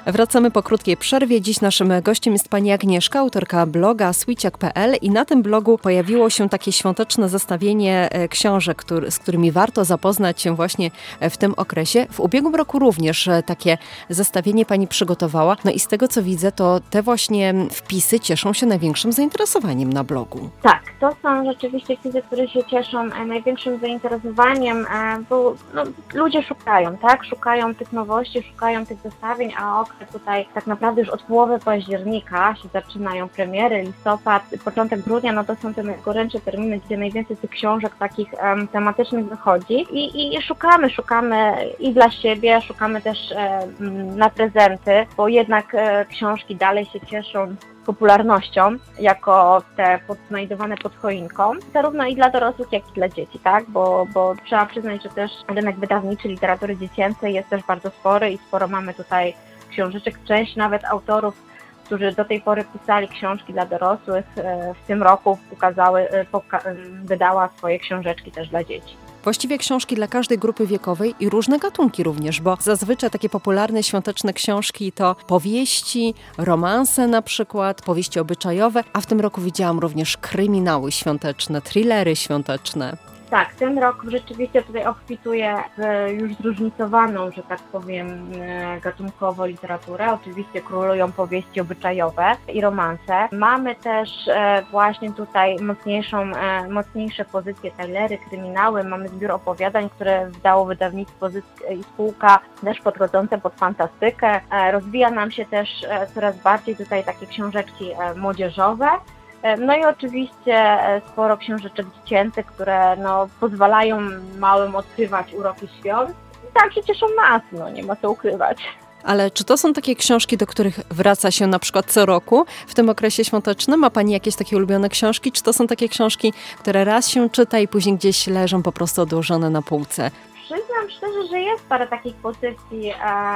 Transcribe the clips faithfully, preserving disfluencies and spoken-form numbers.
Wracamy po krótkiej przerwie. Dziś naszym gościem jest pani Agnieszka, autorka bloga swiciak kropka pe el i na tym blogu pojawiło się takie świąteczne zestawienie książek, który, z którymi warto zapoznać się właśnie w tym okresie. W ubiegłym roku również takie zestawienie pani przygotowała. No i z tego co widzę, to te właśnie wpisy cieszą się największym zainteresowaniem na blogu. Tak, to są rzeczywiście wpisy, które się cieszą największym zainteresowaniem, bo no, ludzie szukają, tak? Szukają tych nowości, szukają tych zestawień, a okres tutaj tak naprawdę już od połowy października się zaczynają premiery, listopad, początek grudnia, no to są te najgorętsze terminy, gdzie najwięcej tych książek takich um, tematycznych wychodzi i, i szukamy, szukamy i dla siebie, szukamy też e, na prezenty, bo jednak e, książki dalej się cieszą popularnością, jako te pod, znajdowane pod choinką, zarówno i dla dorosłych, jak i dla dzieci, tak? Bo, bo trzeba przyznać, że też rynek wydawniczy literatury dziecięcej jest też bardzo spory i sporo mamy tutaj książeczek. Część nawet autorów, którzy do tej pory pisali książki dla dorosłych, w tym roku ukazały, poka- wydała swoje książeczki też dla dzieci. Właściwie książki dla każdej grupy wiekowej i różne gatunki również, bo zazwyczaj takie popularne świąteczne książki to powieści, romanse na przykład, powieści obyczajowe, a w tym roku widziałam również kryminały świąteczne, thrillery świąteczne. Tak, ten rok rzeczywiście tutaj obfituje w już zróżnicowaną, że tak powiem, gatunkowo literaturę. Oczywiście królują powieści obyczajowe i romanse. Mamy też właśnie tutaj mocniejszą, mocniejsze pozycje thrillery, kryminały. Mamy zbiór opowiadań, które wydało wydawnictwo Zysk i spółka, też podchodzące pod fantastykę. Rozwija nam się też coraz bardziej tutaj takie książeczki młodzieżowe. No i oczywiście sporo książeczek dziecięcych, które no, pozwalają małym odkrywać uroki świąt. I tak się cieszą nas, no nie ma co ukrywać. Ale czy to są takie książki, do których wraca się na przykład co roku w tym okresie świątecznym? Ma pani jakieś takie ulubione książki? Czy to są takie książki, które raz się czyta i później gdzieś leżą po prostu odłożone na półce? Przyznam szczerze, że jest parę takich pozycji,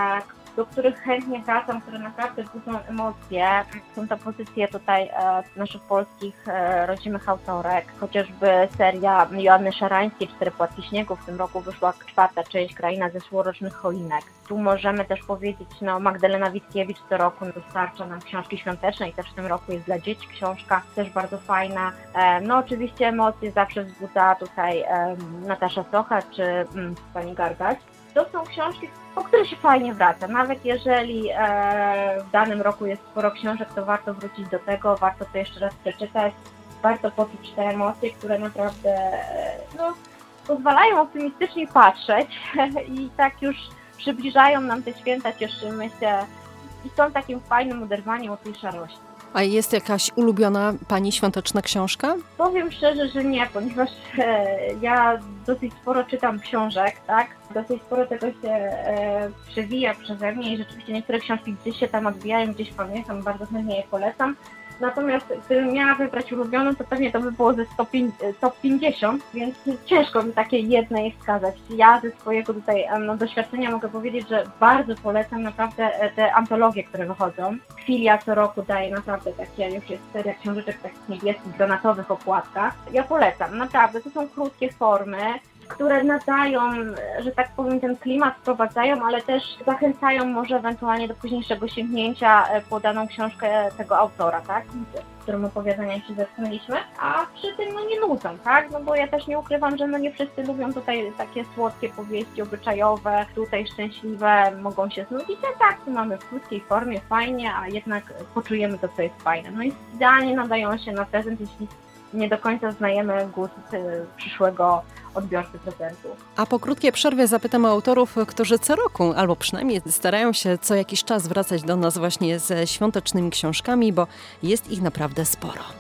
do których chętnie wracam, które naprawdę budzą emocje. Są to pozycje tutaj e, naszych polskich e, rodzimych autorek, chociażby seria Joanny Szarańskiej, Cztery Płatki śniegu. W tym roku wyszła czwarta część, Kraina zeszłorocznych choinek. Tu możemy też powiedzieć, no Magdalena Witkiewicz co roku dostarcza nam książki świąteczne i też w tym roku jest dla dzieci książka, też bardzo fajna. E, no oczywiście emocje zawsze wzbudza tutaj e, Natasza Socha czy mm, pani Gargaś. To są książki, po które się fajnie wraca. Nawet jeżeli e, w danym roku jest sporo książek, to warto wrócić do tego, warto to jeszcze raz przeczytać, warto poczuć te emocje, które naprawdę e, no, pozwalają optymistycznie patrzeć i tak już przybliżają nam te święta, cieszymy się i są takim fajnym oderwaniem od tej szarości. A jest jakaś ulubiona pani świąteczna książka? Powiem szczerze, że nie, ponieważ e, ja dosyć sporo czytam książek, tak? Dosyć sporo tego się e, przewija przeze mnie i rzeczywiście niektóre książki gdzieś się tam odbijają, gdzieś pamiętam, bardzo chętnie je polecam. Natomiast gdybym miała wybrać ulubioną, to pewnie to by było ze top pięćdziesiąt, więc ciężko mi takiej jednej wskazać. Ja ze swojego tutaj no, doświadczenia mogę powiedzieć, że bardzo polecam naprawdę te antologie, które wychodzą. Filia co roku daje naprawdę takie, już jest seria książeczek takich niebieskich, granatowych okładkach. Ja polecam, naprawdę, to są krótkie formy, które nadają, że tak powiem, ten klimat wprowadzają, ale też zachęcają może ewentualnie do późniejszego sięgnięcia po daną książkę tego autora, tak? W którym opowiadaniach się zetknęliśmy, a przy tym no nie nudzą, tak? No bo ja też nie ukrywam, że no nie wszyscy lubią tutaj takie słodkie powieści obyczajowe, tutaj szczęśliwe, mogą się znudzić, a tak, to mamy w krótkiej formie, fajnie, a jednak poczujemy to, co jest fajne. No i idealnie nadają się na prezent, jeśli nie do końca znajemy gust przyszłego odbiorcy prezentu. A po krótkiej przerwie zapytam autorów, którzy co roku, albo przynajmniej starają się co jakiś czas wracać do nas właśnie ze świątecznymi książkami, bo jest ich naprawdę sporo.